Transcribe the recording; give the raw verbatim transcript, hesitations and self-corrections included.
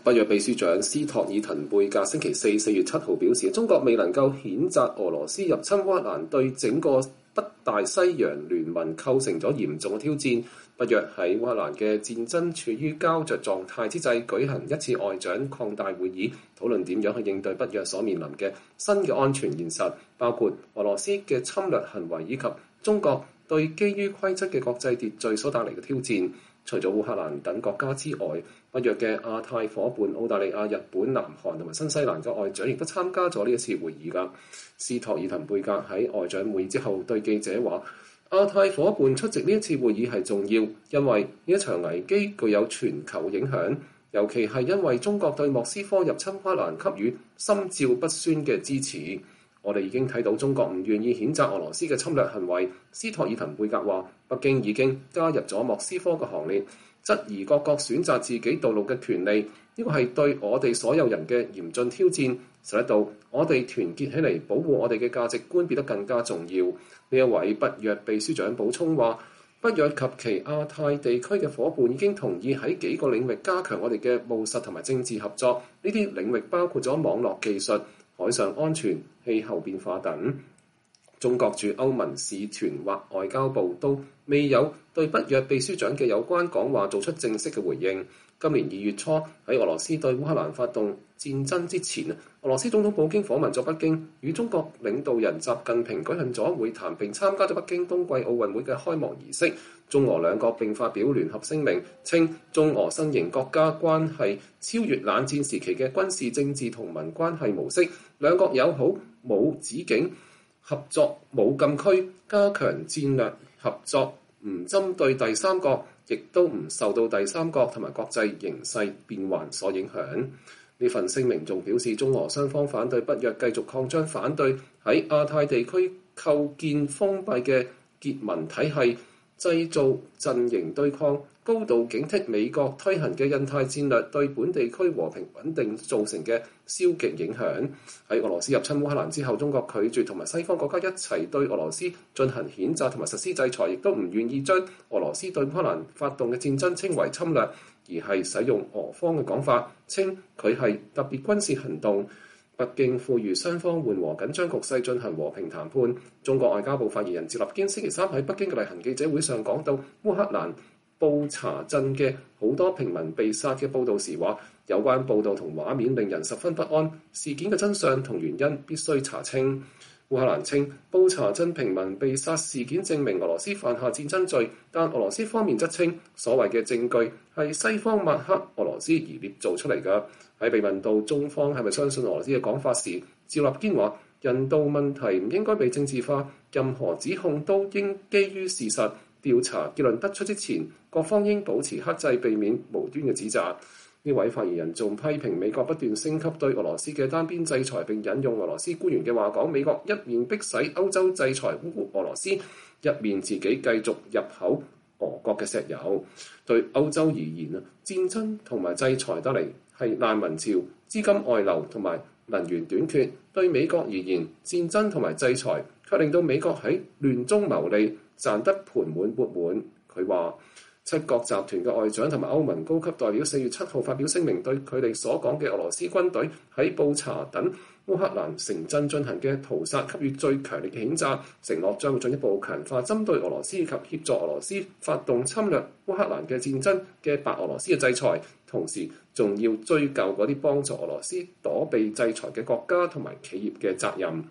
北約秘書長斯托爾滕貝格星期四四月七號表示，中國未能夠譴責俄羅斯入侵烏克蘭，對整個北大西洋聯盟構成咗嚴重嘅挑戰。北約喺烏克蘭嘅戰爭處於膠着狀態之際，舉行一次外長擴大會議，討論點樣去應對北約所面臨嘅新嘅安全現實，包括俄羅斯嘅侵略行為以及中國對基於規則嘅國際秩序所帶嚟嘅挑戰。除咗烏克蘭等國家之外，北約嘅亞太夥伴澳大利亞、日本、南韓同埋新西蘭嘅外長亦都參加咗呢一次會議㗎。斯托爾滕貝格喺外長會議之後對記者話：亞太夥伴出席呢一次會議係重要，因為呢一場危機具有全球影響，尤其係因為中國對莫斯科入侵烏克蘭給予心照不宣嘅支持。我哋已經睇到中國唔願意譴責俄羅斯嘅侵略行為。斯托爾滕貝格話：北京已經加入咗莫斯科嘅行列，質疑各國選擇自己道路嘅權利，呢個係對我哋所有人嘅嚴峻挑戰，使得到我哋團結起嚟保護我哋嘅價值觀變得更加重要。呢一位北約秘書長補充話：北約及其亞太地區嘅伙伴已經同意喺幾個領域加強我哋嘅務實同埋政治合作，呢啲領域包括咗網絡技術、海上安全、氣候變化等。中國駐歐盟使團或外交部都未有對北約秘書長嘅有關講話做出正式嘅回應。今年二月初喺俄羅斯對烏克蘭發動戰爭之前，俄羅斯總統普京訪問咗北京，與中國領導人習近平舉行咗會談，並參加咗北京冬季奧運會嘅開幕儀式。中俄兩國並發表聯合聲明，稱中俄新型國家關係超越冷戰時期嘅軍事政治同盟關係模式，兩國友好無止境，合作冇禁區，加強戰略合作，唔針對第三國，亦都唔受到第三國同埋國際形勢變幻所影響。呢份聲明仲表示，中俄雙方反對北約繼續擴張，反對喺亞太地區構建封閉嘅結盟體系，製造陣營對抗，高度警惕美國推行嘅印太戰略對本地區和平穩定造成嘅消極影響。喺俄羅斯入侵烏克蘭之後，中國拒絕同埋西方國家一齊對俄羅斯進行譴責同埋實施制裁，亦都唔願意將俄羅斯對烏克蘭發動嘅戰爭稱為侵略，而係使用俄方嘅講法，稱佢係特別軍事行動。北京呼籲雙方緩和緊張局勢，進行和平談判。中國外交部發言人趙立堅星期三喺北京嘅例行記者會上講到，烏克蘭布查鎮嘅好多平民被殺嘅報導時話，有關報導同畫面令人十分不安，事件嘅真相同原因必須查清。烏克蘭稱布查鎮平民被殺事件證明俄羅斯犯下戰爭罪，但俄羅斯方面則稱所謂嘅證據係西方抹黑俄羅斯而捏造出嚟㗎。喺被問到中方係咪相信俄羅斯嘅講法時，趙立堅話：人道問題唔應該被政治化，任何指控都應基於事實。調查結論得出之前，各方應保持克制，避免無端嘅指責。呢位發言人仲批評美國不斷升級對俄羅斯嘅單邊制裁，並引用俄羅斯官員嘅話講：美國一面迫使歐洲制裁烏俄羅斯，一面自己繼續入口俄國嘅石油。對歐洲而言啊，戰爭同埋制裁得嚟係難民潮、資金外流同埋能源短缺；對美國而言，戰爭同埋制裁卻令到美國喺亂中牟利，賺得盆滿缽滿。佢話：七國集團嘅外長同埋歐盟高級代表四月七號發表聲明，對佢哋所講嘅俄羅斯軍隊喺布查等烏克蘭城鎮進行嘅屠殺給予最強烈嘅譴責，承諾將會進一步強化針對俄羅斯及協助俄羅斯發動侵略烏克蘭嘅戰爭嘅白俄羅斯嘅制裁，同時仲要追究嗰啲幫助俄羅斯躲避制裁嘅國家同埋企業嘅責任。